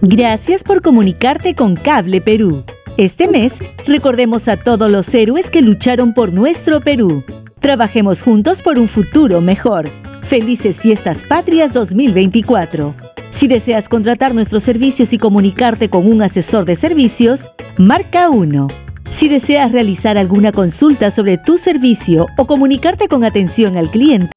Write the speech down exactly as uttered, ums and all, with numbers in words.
Gracias por comunicarte con Cable Perú. Este mes, recordemos a todos los héroes que lucharon por nuestro Perú. Trabajemos juntos por un futuro mejor. Felices Fiestas Patrias dos mil veinticuatro. Si deseas contratar nuestros servicios y comunicarte con un asesor de servicios, marca uno. Si deseas realizar alguna consulta sobre tu servicio o comunicarte con atención al cliente,